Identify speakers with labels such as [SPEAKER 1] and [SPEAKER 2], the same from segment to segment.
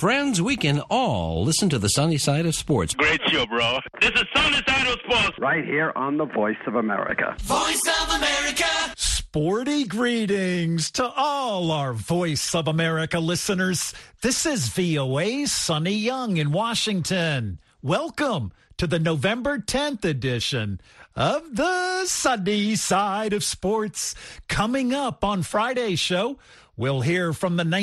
[SPEAKER 1] friends, we can all listen to the sunny side of sports.
[SPEAKER 2] Great show, bro. This is Sunny Side of Sports.
[SPEAKER 3] Right here on the Voice of America.
[SPEAKER 4] Voice of America.
[SPEAKER 5] Sporty greetings to all our Voice of America listeners. This is VOA's Sonny Young in Washington. Welcome to the November 10th edition of the Sunny Side of Sports. Coming up on Friday's show, we'll hear from the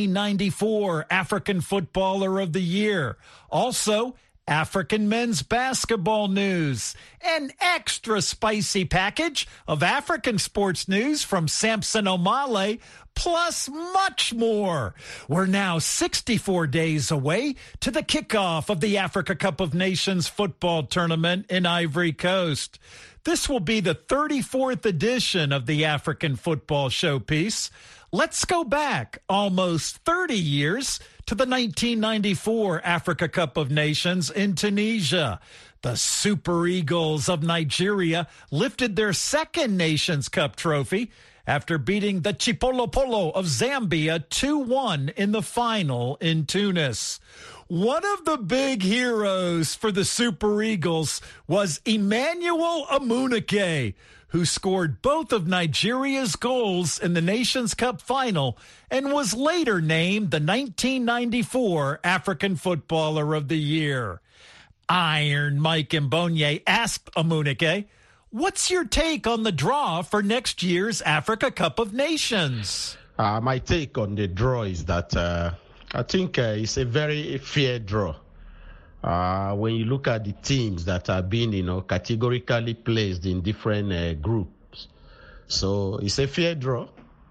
[SPEAKER 5] 1994 African Footballer of the Year. Also, African men's basketball news. An extra spicy package of African sports news from Samson Omale, plus much more. We're now 64 days away to the kickoff of the Africa Cup of Nations football tournament in Ivory Coast. This will be the 34th edition of the African Football Showpiece. Let's go back almost 30 years to the 1994 Africa Cup of Nations in Tunisia. The Super Eagles of Nigeria lifted their second Nations Cup trophy after beating the Chipolopolo of Zambia 2-1 in the final in Tunis. One of the big heroes for the Super Eagles was Emmanuel Amunike, who scored both of Nigeria's goals in the Nations Cup final and was later named the 1994 African Footballer of the Year. Iron Mike Mbonye asked Amunike, "What's your take on the draw for next year's Africa Cup of Nations?"
[SPEAKER 6] My take on the draw is that I think it's a very fair draw. When you look at the teams that are being, categorically placed in different groups. So it's a fair draw.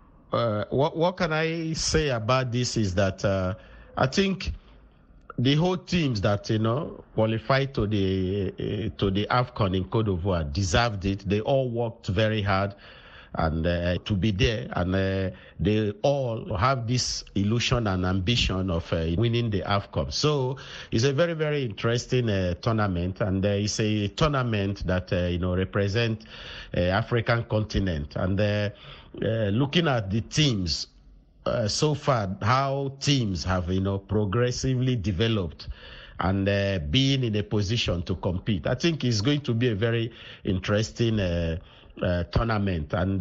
[SPEAKER 6] What can I say about this is that I think the whole teams that, qualified to the AFCON in Cote d'Ivoire deserved it. They all worked very hard and to be there, and they all have this illusion and ambition of winning the AFCON. So it's a very, very interesting tournament, and it's a tournament that represent African continent. And looking at the teams so far, how teams have progressively developed and being in a position to compete, I think it's going to be a very interesting tournament, and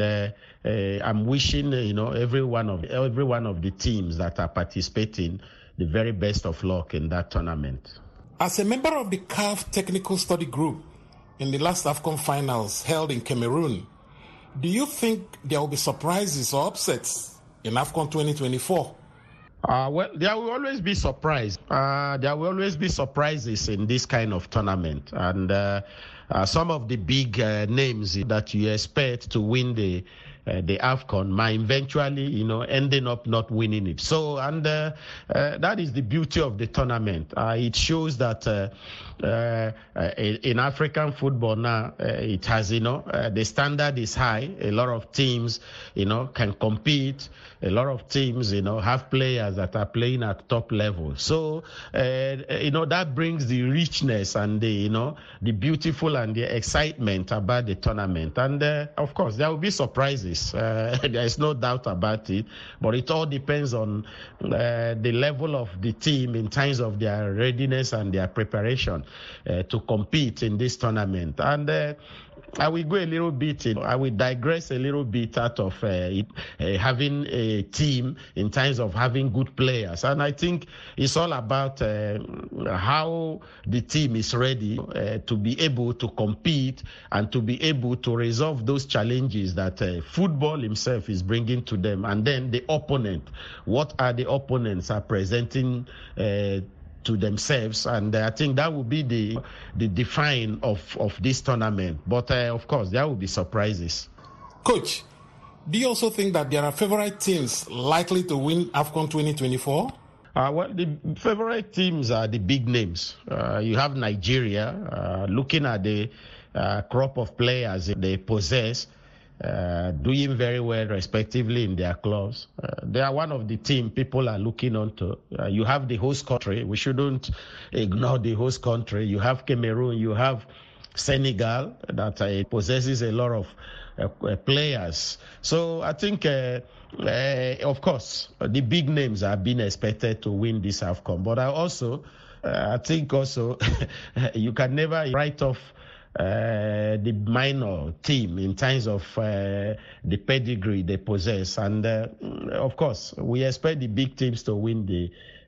[SPEAKER 6] I'm wishing every one of the teams that are participating the very best of luck in that tournament.
[SPEAKER 7] As a member of the CAF Technical Study Group in the last AFCON finals held in Cameroon, do you think there will be surprises or upsets in AFCON 2024?
[SPEAKER 6] Well, there will always be surprise. There will always be surprises in this kind of tournament, and some of the big names that you expect to win the AFCON might eventually, ending up not winning it. So, and that is the beauty of the tournament. It shows that in African football now, it has, the standard is high. A lot of teams, can compete. A lot of teams, have players that are playing at top level. So, that brings the richness and the beautiful and the excitement about the tournament. And of course, there will be surprises. There is no doubt about it. But it all depends on the level of the team in terms of their readiness and their preparation to compete in this tournament. And I will go a little bit, I will digress a little bit out of having a team in terms of having good players. And I think it's all about how the team is ready to be able to compete and to be able to resolve those challenges that football himself is bringing to them. And then the opponent, what are the opponents are presenting to themselves, and I think that will be the define of this tournament. But of course, there will be surprises.
[SPEAKER 7] Coach, do you also think that there are favorite teams likely to win AFCON 2024?
[SPEAKER 6] Well, the favorite teams are the big names. You have Nigeria, looking at the crop of players they possess, doing very well respectively in their clubs. They are one of the team people are looking onto. You have the host country. We shouldn't ignore the host country. You have Cameroon, you have Senegal that possesses a lot of players. So I think, of course, the big names are being expected to win this AFCON. But I think you can never write off the minor team in terms of the pedigree they possess. And of course, we expect the big teams to win the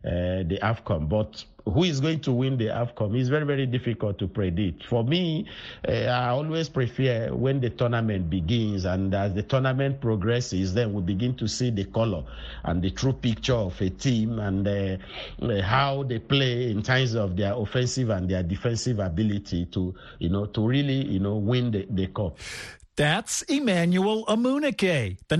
[SPEAKER 6] AFCON. But who is going to win the AFCON is very, very difficult to predict. For me, I always prefer when the tournament begins, and as the tournament progresses, then we begin to see the color and the true picture of a team and how they play in terms of their offensive and their defensive ability to really, win the cup.
[SPEAKER 5] That's Emmanuel Amunike, the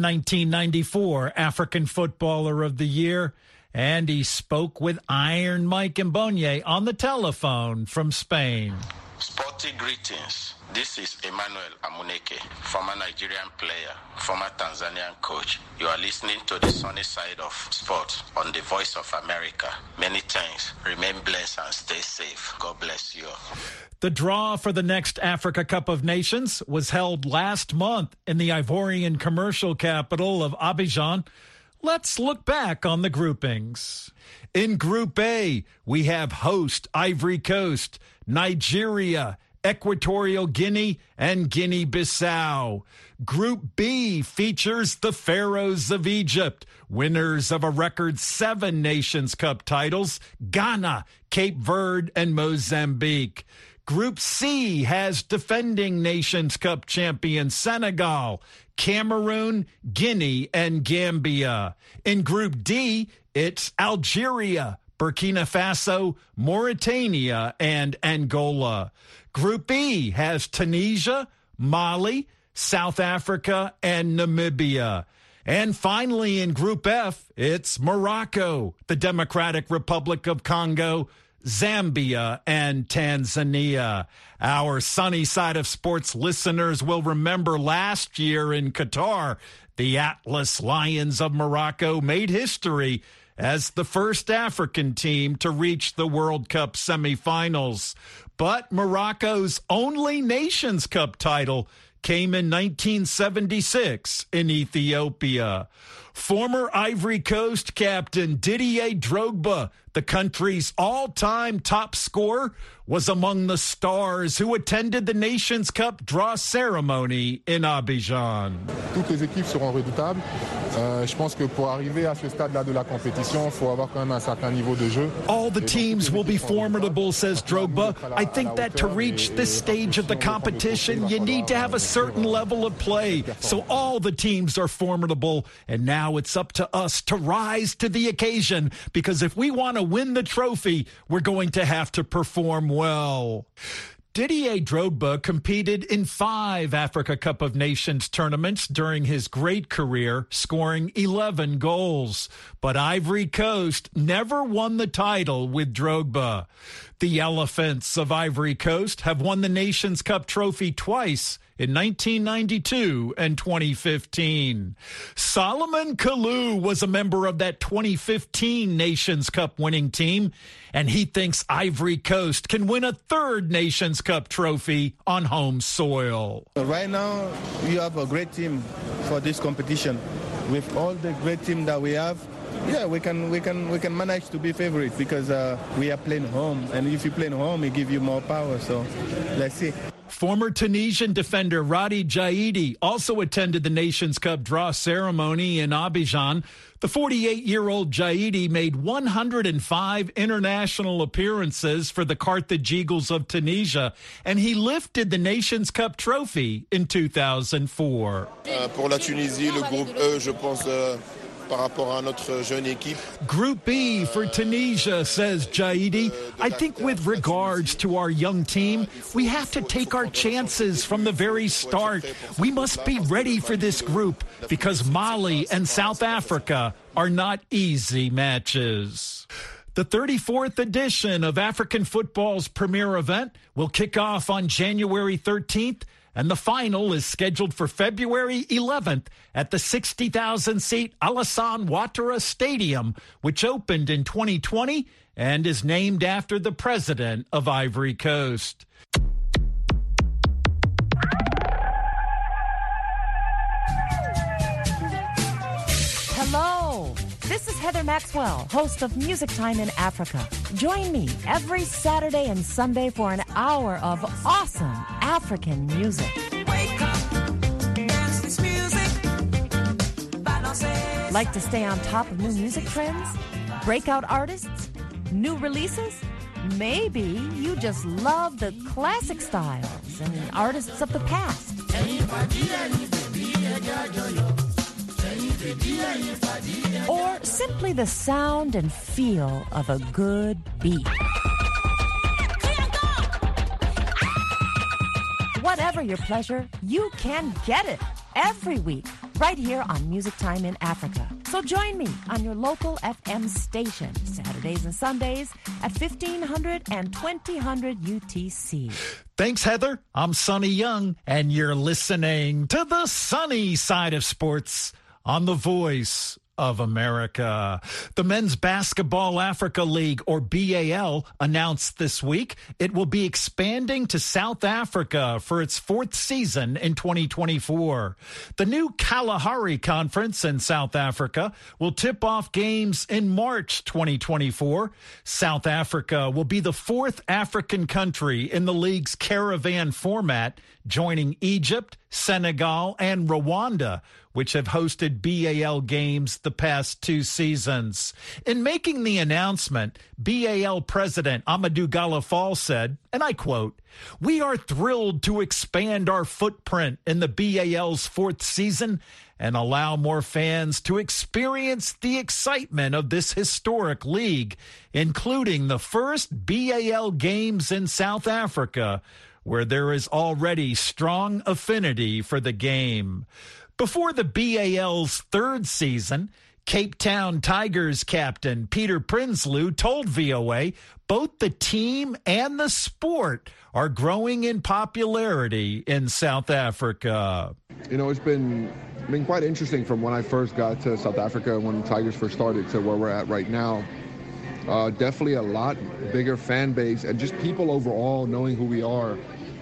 [SPEAKER 5] 1994 African Footballer of the Year. And he spoke with Iron Mike Mbonye on the telephone from Spain.
[SPEAKER 4] Sporty greetings. This is Emmanuel Amunike, former Nigerian player, former Tanzanian coach. You are listening to the sunny side of sports on the Voice of America. Many thanks. Remain blessed and stay safe. God bless you.
[SPEAKER 5] The draw for the next Africa Cup of Nations was held last month in the Ivorian commercial capital of Abidjan. Let's look back on the groupings. In Group A, we have host Ivory Coast, Nigeria, Equatorial Guinea, and Guinea-Bissau. Group B features the Pharaohs of Egypt, winners of a record 7 Nations Cup titles, Ghana, Cape Verde, and Mozambique. Group C has defending Nations Cup champion Senegal, Cameroon, Guinea, and Gambia. In Group D, it's Algeria, Burkina Faso, Mauritania, and Angola. Group E has Tunisia, Mali, South Africa, and Namibia. And finally, in Group F, it's Morocco, the Democratic Republic of Congo, Zambia, and Tanzania. Our Sunny Side of Sports listeners will remember last year in Qatar, the Atlas Lions of Morocco made history as the first African team to reach the World Cup semifinals. But Morocco's only Nations Cup title came in 1976 in Ethiopia. Former Ivory Coast captain Didier Drogba, the country's all-time top scorer, was among the stars who attended the Nations Cup draw ceremony in Abidjan.
[SPEAKER 8] Toutes les équipes seront redoutables. Je pense que pour arriver à ce stade-là de la compétition, il faut avoir quand même un certain niveau de jeu.
[SPEAKER 5] All the teams will be formidable, says Drogba. I think that to reach this stage of the competition, you need to have a certain level of play. So all the teams are formidable, and now it's up to us to rise to the occasion, because if we want to win the trophy, we're going to have to perform well. Didier Drogba competed in 5 Africa Cup of Nations tournaments during his great career, scoring 11 goals. But Ivory Coast never won the title with Drogba. The Elephants of Ivory Coast have won the Nations Cup trophy twice, in 1992 and 2015. Solomon Kalou was a member of that 2015 Nations Cup winning team, and he thinks Ivory Coast can win a 3rd Nations Cup trophy on home soil.
[SPEAKER 9] Right now, we have a great team for this competition. With all the great team that we have, yeah, we can manage to be favorites because we are playing home, and if you play home, it gives you more power. So let's see.
[SPEAKER 5] Former Tunisian defender Radi Jaidi also attended the Nations Cup draw ceremony in Abidjan. The 48-year-old Jaidi made 105 international appearances for the Carthage Eagles of Tunisia, and he lifted the Nations Cup trophy in 2004.
[SPEAKER 10] Pour la Tunisie, le groupe E, je pense, par rapport à notre jeune équipe.
[SPEAKER 5] Group B for Tunisia, says Jaidi. I think with regards to our young team, we have to take our chances from the very start. We must be ready for this group because Mali and South Africa are not easy matches. The 34th edition of African football's premier event will kick off on January 13th, and the final is scheduled for February 11th at the 60,000-seat Alassane Ouattara Stadium, which opened in 2020 and is named after the president of Ivory Coast.
[SPEAKER 11] Hello! This is Heather Maxwell, host of Music Time in Africa. Join me every Saturday and Sunday for an hour of awesome African music.
[SPEAKER 12] Wake up, dance this music.
[SPEAKER 11] Like to stay on top of new music trends? Breakout artists? New releases? Maybe you just love the classic styles and artists of the past. Or simply the sound and feel of a good beat. Whatever your pleasure, you can get it every week right here on Music Time in Africa. So join me on your local FM station, Saturdays and Sundays at 1500 and 2000 UTC.
[SPEAKER 5] Thanks, Heather. I'm Sonny Young, and you're listening to the sunny side of sports on The Voice of America. The Men's Basketball Africa League, or BAL, announced this week it will be expanding to South Africa for its fourth season in 2024. The new Kalahari Conference in South Africa will tip off games in March 2024. South Africa will be the fourth African country in the league's caravan format, joining Egypt, Senegal, and Rwanda, which have hosted BAL games the past two seasons. In making the announcement, BAL President Amadou Galafal said, and I quote, "We are thrilled to expand our footprint in the BAL's fourth season and allow more fans to experience the excitement of this historic league, including the first BAL games in South Africa, where there is already strong affinity for the game." Before the BAL's third season, Cape Town Tigers captain Peter Prinsloo told VOA both the team and the sport are growing in popularity in South Africa.
[SPEAKER 8] You know, it's been quite interesting from when I first got to South Africa, when the Tigers first started, to where we're at right now. Definitely a lot bigger fan base and just people overall knowing who we are.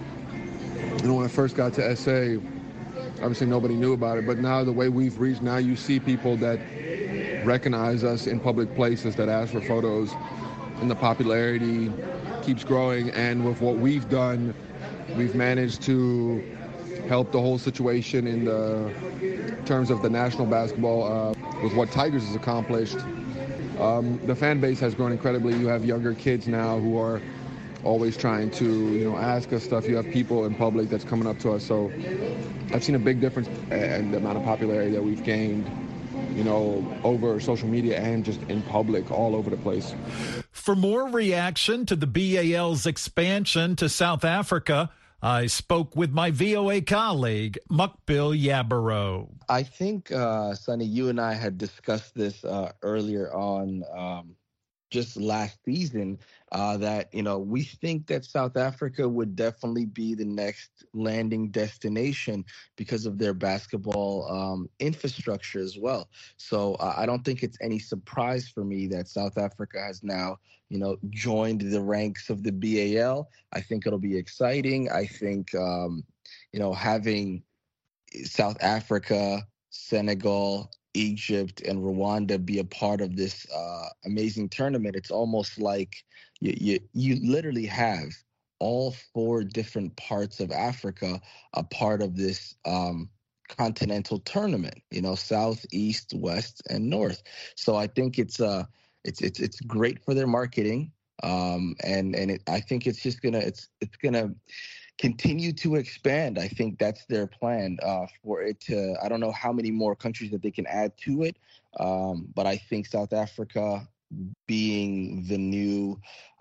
[SPEAKER 8] You know, when I first got to SA, obviously nobody knew about it, but now the way we've reached, now you see people that recognize us in public places, that ask for photos, and the popularity keeps growing. And with what we've done, we've managed to help the whole situation in the terms of the national basketball with what Tigers has accomplished. The fan base has grown incredibly. You have younger kids now who are always trying to, you know, ask us stuff. You have people in public that's coming up to us. So I've seen a big difference in the amount of popularity that we've gained, you know, over social media and just in public all over the place.
[SPEAKER 5] For more reaction to the BAL's expansion to South Africa, I spoke with my VOA colleague, Mukbil Yabaro.
[SPEAKER 13] I think, Sonny, you and I had discussed this earlier on just last season, that, you know, we think that South Africa would definitely be the next landing destination because of their basketball infrastructure as well. So I don't think it's any surprise for me that South Africa has now, you know, joined the ranks of the BAL. I think it'll be exciting. I think, you know, having South Africa, Senegal, Egypt, and Rwanda be a part of this amazing tournament, it's almost like you literally have all four different parts of Africa a part of this continental tournament, you know, south, east, west, and north. So I think it's great for their marketing, I think it's just gonna continue to expand. I think that's their plan for it to, I don't know how many more countries that they can add to it, but I think South Africa being the new,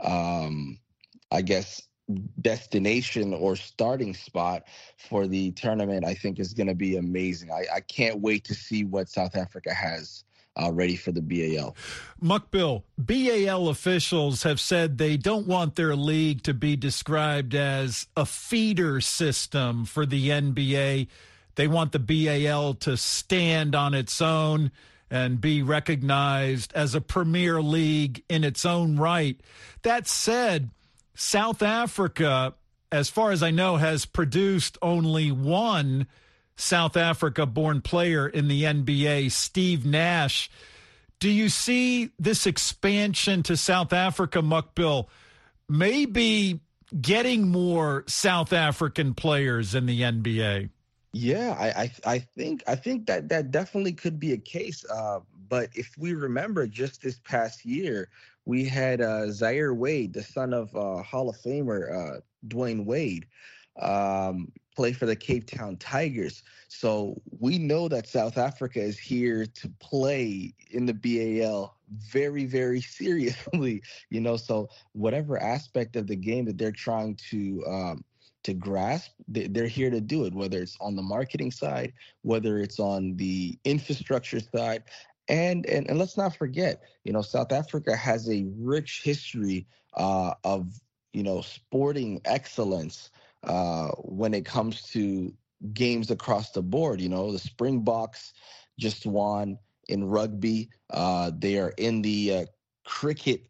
[SPEAKER 13] I guess, destination or starting spot for the tournament, I think is going to be amazing. I can't wait to see what South Africa has ready for the BAL.
[SPEAKER 5] Mukbil, BAL officials have said they don't want their league to be described as a feeder system for the NBA. They want the BAL to stand on its own and be recognized as a premier league in its own right. That said, South Africa, as far as I know, has produced only one South Africa-born player in the NBA, Steve Nash. Do you see this expansion to South Africa, Mukbil, maybe getting more South African players in the NBA?
[SPEAKER 13] Yeah, I think that definitely could be a case. But if we remember, just this past year, we had Zaire Wade, the son of Hall of Famer Dwayne Wade, play for the Cape Town Tigers. So we know that South Africa is here to play in the BAL very, very seriously. So whatever aspect of the game that they're trying to grasp, they're here to do it, whether it's on the marketing side, whether it's on the infrastructure side. And let's not forget, South Africa has a rich history of, sporting excellence when it comes to games across the board. The Springboks just won in rugby. They are in the cricket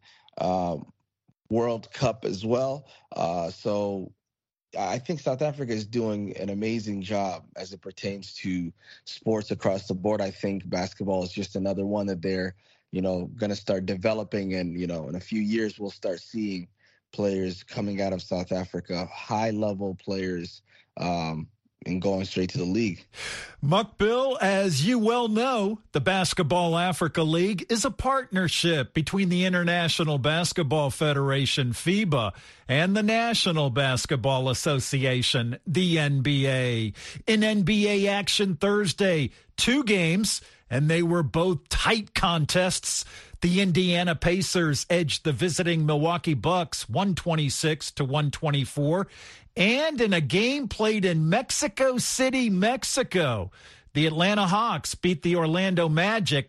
[SPEAKER 13] World Cup as well. So I think South Africa is doing an amazing job as it pertains to sports across the board. I think basketball is just another one that they're, going to start developing. And, in a few years, we'll start seeing players coming out of South Africa, high-level players, and going straight to the league.
[SPEAKER 5] Mukbil, as you well know, the Basketball Africa League is a partnership between the International Basketball Federation, FIBA, and the National Basketball Association, the NBA. In NBA action Thursday, 2 games, and they were both tight contests. The Indiana Pacers edged the visiting Milwaukee Bucks 126-124. And in a game played in Mexico City, Mexico, the Atlanta Hawks beat the Orlando Magic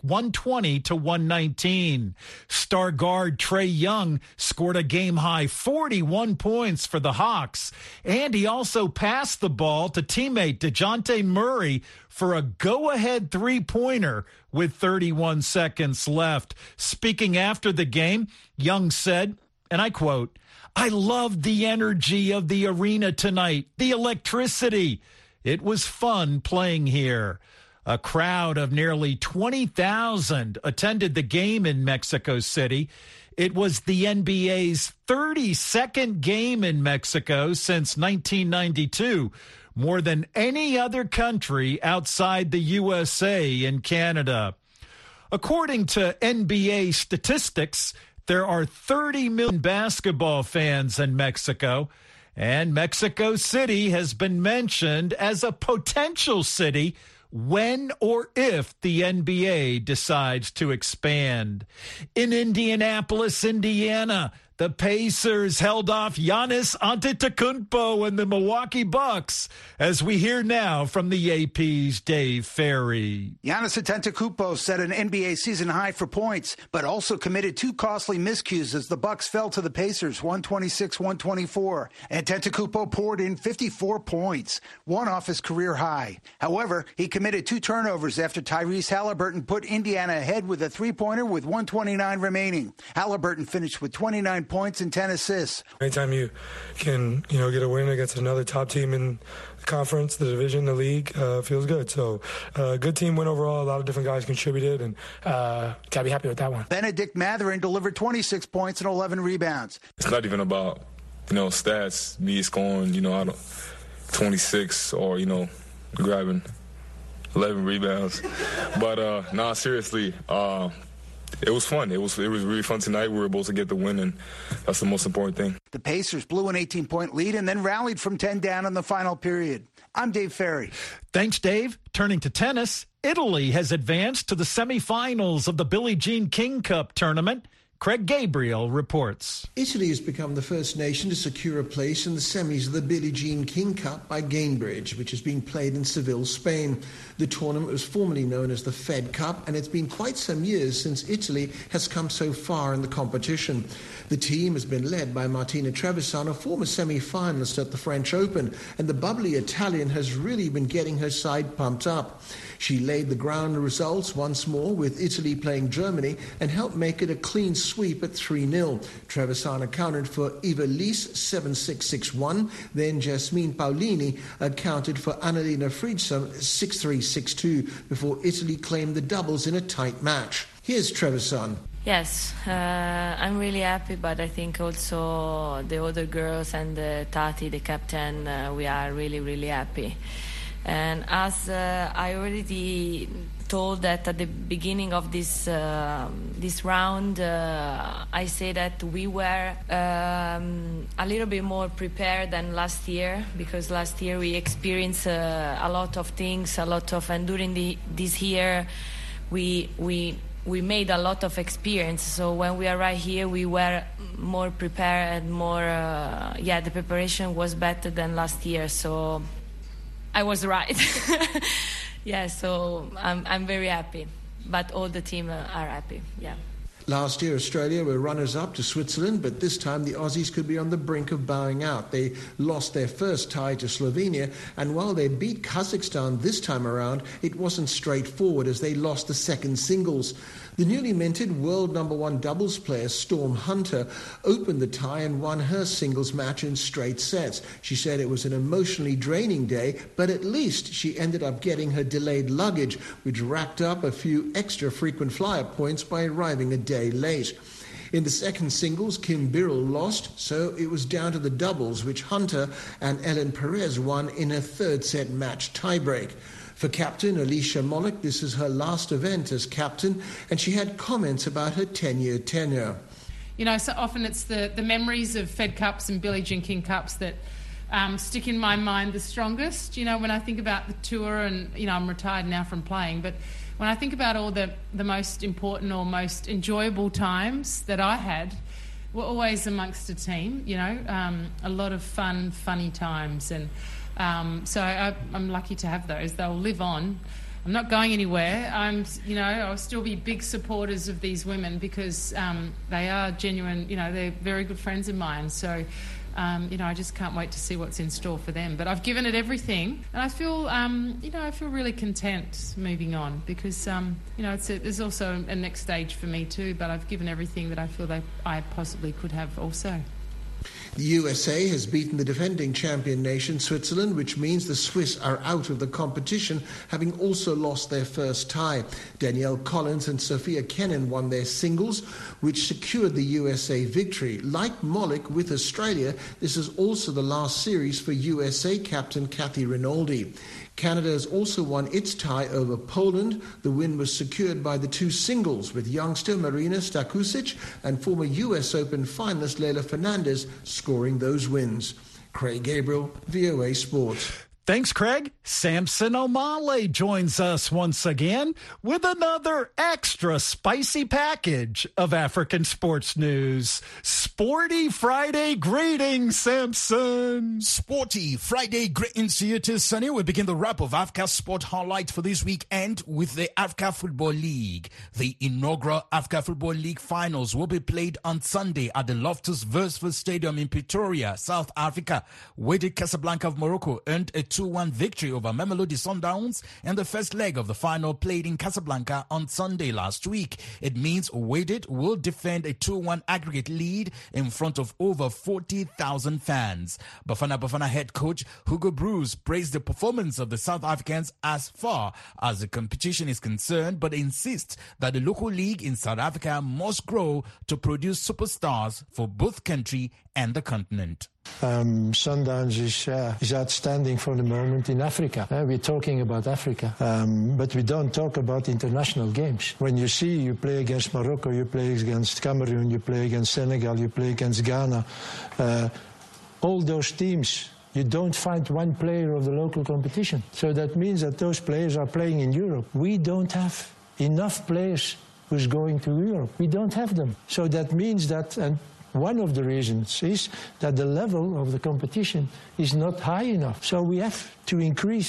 [SPEAKER 5] 120-119. Star guard Trae Young scored a game-high 41 points for the Hawks, and he also passed the ball to teammate DeJounte Murray for a go-ahead three-pointer with 31 seconds left. Speaking after the game, Young said, and I quote, "I loved the energy of the arena tonight, the electricity. It was fun playing here." A crowd of nearly 20,000 attended the game in Mexico City. It was the NBA's 32nd game in Mexico since 1992, more than any other country outside the USA and Canada. According to NBA statistics, there are 30 million basketball fans in Mexico, and Mexico City has been mentioned as a potential city when or if the NBA decides to expand. In Indianapolis, Indiana, the Pacers held off Giannis Antetokounmpo and the Milwaukee Bucks, as we hear now from the AP's Dave Ferry.
[SPEAKER 14] Giannis Antetokounmpo set an NBA season high for points, but also committed 2 costly miscues as the Bucks fell to the Pacers 126-124. Antetokounmpo poured in 54 points, one off his career high. However, he committed 2 turnovers after Tyrese Halliburton put Indiana ahead with a three-pointer with 1:29 remaining. Halliburton finished with 29 points and 10 assists.
[SPEAKER 15] Anytime you can, get a win against another top team in the conference, the division, the league, feels good. So, good team win overall. A lot of different guys contributed, and gotta be happy with that one.
[SPEAKER 14] Benedict Mathurin delivered 26 points and 11 rebounds.
[SPEAKER 15] It's not even about, stats, me scoring, 26 or, grabbing 11 rebounds. But, seriously, it was fun. It was really fun tonight. We were able to get the win, and that's the most important thing.
[SPEAKER 14] The Pacers blew an 18-point lead and then rallied from 10 down in the final period. I'm Dave Ferry.
[SPEAKER 5] Thanks, Dave. Turning to tennis, Italy has advanced to the semifinals of the Billie Jean King Cup tournament. Craig Gabriel reports.
[SPEAKER 16] Italy has become the first nation to secure a place in the semis of the Billie Jean King Cup by Gainbridge, which is being played in Seville, Spain. The tournament was formerly known as the Fed Cup, and it's been quite some years since Italy has come so far in the competition. The team has been led by Martina Trevisan, a former semi-finalist at the French Open, and the bubbly Italian has really been getting her side pumped up. She laid the ground results once more with Italy playing Germany and helped make it a clean sweep at 3-0. Trevisan accounted for Ivelisse 7-6, 6-1. Then Jasmine Paolini accounted for Annalena Fridsson 6-3, 6-2 before Italy claimed the doubles in a tight match. Here's Trevisan.
[SPEAKER 17] Yes, I'm really happy, but I think also the other girls and Tati, the captain, we are really, really happy. And as I already told that at the beginning of this round, I say that we were a little bit more prepared than last year, because last year we experienced a lot of things, and during this year we made a lot of experience. So when we arrived here, we were more prepared and more, the preparation was better than last year. So I was right. Yeah, so I'm very happy. But all the team are happy, yeah.
[SPEAKER 16] Last year, Australia were runners-up to Switzerland, but this time the Aussies could be on the brink of bowing out. They lost their first tie to Slovenia, and while they beat Kazakhstan this time around, it wasn't straightforward as they lost the second singles. The newly minted world number one doubles player Storm Hunter opened the tie and won her singles match in straight sets. She said it was an emotionally draining day, but at least she ended up getting her delayed luggage, which racked up a few extra frequent flyer points by arriving a day late. In the second singles, Kim Birrell lost, so it was down to the doubles, which Hunter and Ellen Perez won in a third set match tiebreak. For captain Alicia Molik, this is her last event as captain, and she had comments about her 10-year tenure.
[SPEAKER 18] You know, so often it's the memories of Fed Cups and Billie Jean King Cups that stick in my mind the strongest. You know, when I think about the tour, and, you know, I'm retired now from playing, but when I think about all the most important or most enjoyable times that I had, were always amongst a team, you know, a lot of fun, funny times. And so I'm lucky to have those. They'll live on. I'm not going anywhere. I'll still be big supporters of these women because they are genuine, you know, they're very good friends of mine. So, I just can't wait to see what's in store for them. But I've given it everything, and I feel, I feel really content moving on because, there's also a next stage for me too. But I've given everything that I feel that I possibly could have also.
[SPEAKER 16] The USA has beaten the defending champion nation, Switzerland, which means the Swiss are out of the competition, having also lost their first tie. Danielle Collins and Sophia Kenin won their singles, which secured the USA victory. Like Molik with Australia, this is also the last series for USA captain Kathy Rinaldi. Canada has also won its tie over Poland. The win was secured by the two singles, with youngster Marina Stakusic and former US Open finalist Leila Fernandez scoring those wins. Craig Gabriel, VOA Sports.
[SPEAKER 5] Thanks, Craig. Samson O'Malley joins us once again with another extra spicy package of African sports news. Sporty Friday greetings, Samson.
[SPEAKER 19] Sporty Friday greetings to you too, Sonny. We begin the wrap of Africa Sport highlight for this weekend with the Africa Football League. The inaugural Africa Football League finals will be played on Sunday at the Loftus Versford Stadium in Pretoria, South Africa. Wydad Casablanca of Morocco earned a 2-1 victory over Mamelodi Sundowns in the first leg of the final played in Casablanca on Sunday last week. It means Wydad will defend a 2-1 aggregate lead in front of over 40,000 fans. Bafana head coach Hugo Broos praised the performance of the South Africans as far as the competition is concerned, but insists that the local league in South Africa must grow to produce superstars for both country and the continent.
[SPEAKER 20] Sundowns is outstanding for the moment in Africa. We're talking about Africa, but we don't talk about international games. When you see you play against Morocco, you play against Cameroon, you play against Senegal, you play against Ghana, all those teams, you don't find one player of the local competition. So that means that those players are playing in Europe. We don't have enough players who's going to Europe. We don't have them. So that means that... One of the reasons is that the level of the competition is not high enough. So we have to increase it.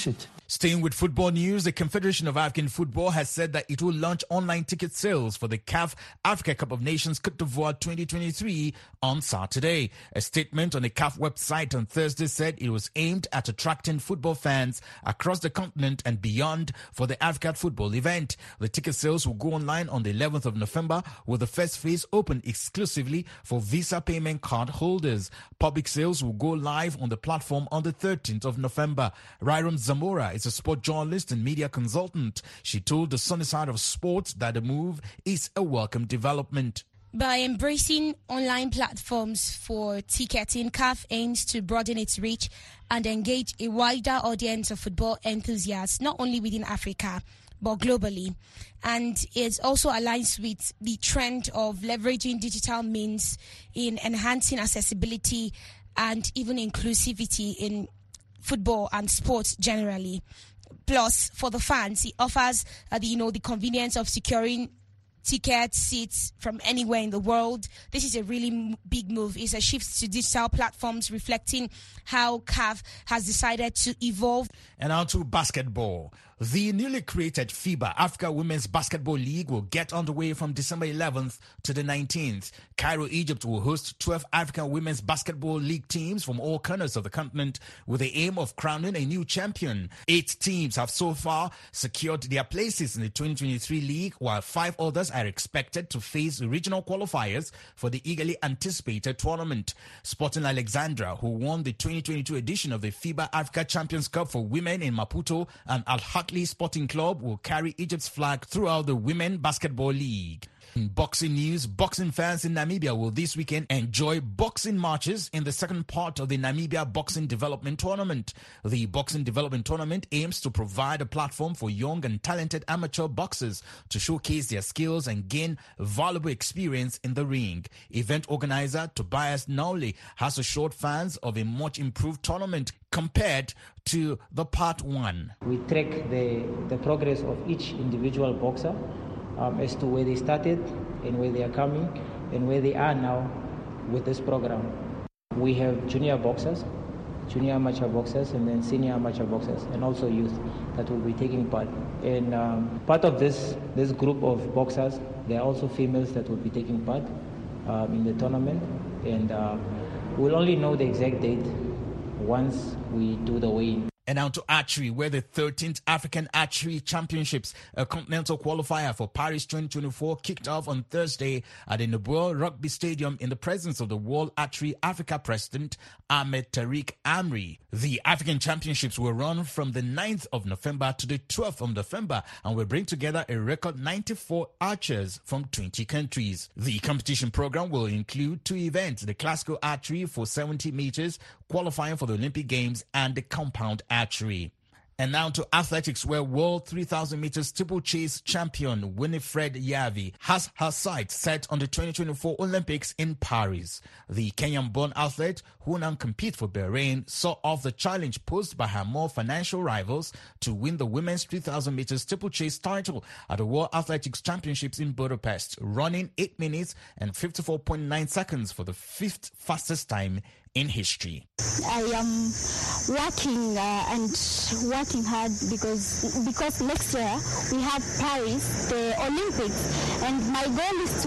[SPEAKER 19] Staying with football news, the Confederation of African Football has said that it will launch online ticket sales for the CAF Africa Cup of Nations Côte d'Ivoire 2023 on Saturday. A statement on the CAF website on Thursday said it was aimed at attracting football fans across the continent and beyond for the Africa football event. The ticket sales will go online on the 11th of November, with the first phase open exclusively for Visa payment card holders. Public sales will go live on the platform on the 13th of November. Rairam Zamora is a sport journalist and media consultant. She told the Sunny Side of Sports that the move is a welcome development.
[SPEAKER 21] By embracing online platforms for ticketing, CAF aims to broaden its reach and engage a wider audience of football enthusiasts, not only within Africa, but globally. And it also aligns with the trend of leveraging digital means in enhancing accessibility and even inclusivity in football and sports generally. Plus, for the fans, it offers the convenience of securing ticket seats from anywhere in the world. This is a really big move. It's a shift to digital platforms, reflecting how CAF has decided to evolve.
[SPEAKER 19] And now to basketball. The newly created FIBA Africa Women's Basketball League will get underway from December 11th to the 19th. Cairo, Egypt will host 12 African Women's Basketball League teams from all corners of the continent with the aim of crowning a new champion. 8 teams have so far secured their places in the 2023 league, while 5 others are expected to face regional qualifiers for the eagerly anticipated tournament. Sporting Alexandra, who won the 2022 edition of the FIBA Africa Champions Cup for women in Maputo, and Al-Hatli Sporting Club will carry Egypt's flag throughout the Women Basketball League. In boxing news, boxing fans in Namibia will this weekend enjoy boxing matches in the second part of the Namibia Boxing Development Tournament. The Boxing Development Tournament aims to provide a platform for young and talented amateur boxers to showcase their skills and gain valuable experience in the ring. Event organizer Tobias Nauli has assured fans of a much improved tournament compared to the Part 1.
[SPEAKER 22] We track the progress of each individual boxer as to where they started and where they are coming and where they are now with this program. We have junior boxers, junior amateur boxers, and then senior amateur boxers, and also youth that will be taking part. And part of this group of boxers, there are also females that will be taking part in the tournament. And we'll only know the exact date once we do the weigh-in.
[SPEAKER 19] And now to archery, where the 13th African Archery Championships, a continental qualifier for Paris 2024, kicked off on Thursday at the Nobuo Rugby Stadium in the presence of the World Archery Africa President, Ahmed Tariq Amri. The African Championships will run from the 9th of November to the 12th of November and will bring together a record 94 archers from 20 countries. The competition program will include 2 events, the classical archery for 70 meters, qualifying for the Olympic Games, and the compound archery. And now to athletics, where World 3,000 meters steeplechase champion Winifred Yavi has her sights set on the 2024 Olympics in Paris. The Kenyan-born athlete, who now competes for Bahrain, saw off the challenge posed by her more financial rivals to win the women's 3,000 meters steeplechase title at the World Athletics Championships in Budapest, running 8 minutes and 54.9 seconds for the 5th fastest time in history.
[SPEAKER 23] I am working and working hard because next year we have Paris, the Olympics, and my goal is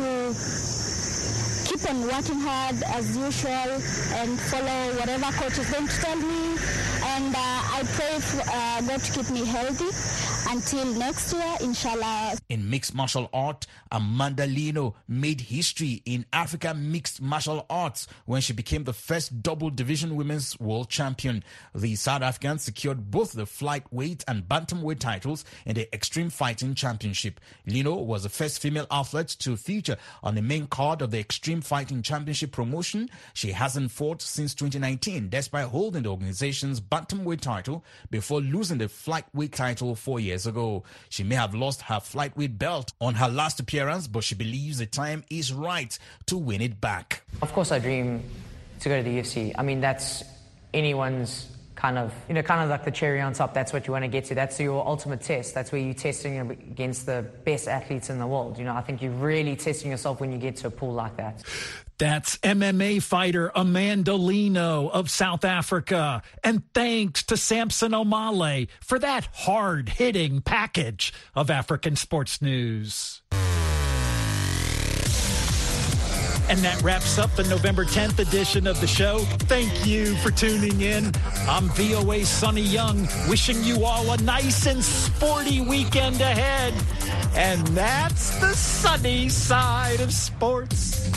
[SPEAKER 23] to keep on working hard as usual and follow whatever coach is going to tell me. And I pray for God to keep me healthy until next year, inshallah.
[SPEAKER 19] In mixed martial art, Amanda Lino made history in African mixed martial arts when she became the first double division women's world champion. The South Africans secured both the flyweight and bantamweight titles in the Extreme Fighting Championship. Lino was the first female athlete to feature on the main card of the Extreme Fighting Championship promotion. She hasn't fought since 2019, despite holding the organization's bantamweight title before losing the flyweight title 4 years ago. She may have lost her flyweight belt on her last appearance, but she believes the time is right to win it back.
[SPEAKER 24] Of course, I dream to go to the UFC. I mean, that's anyone's
[SPEAKER 1] kind of like the cherry on top. That's what you want to get to. That's your ultimate test. That's where you're testing against the best athletes in the world. You know, I think you're really testing yourself when you get to a pool like that.
[SPEAKER 5] That's MMA fighter Amanda Lino of South Africa. And thanks to Samson Omale for that hard-hitting package of African sports news. And that wraps up the November 10th edition of the show. Thank you for tuning in. I'm VOA's Sonny Young, wishing you all a nice and sporty weekend ahead. And that's the sunny side of sports.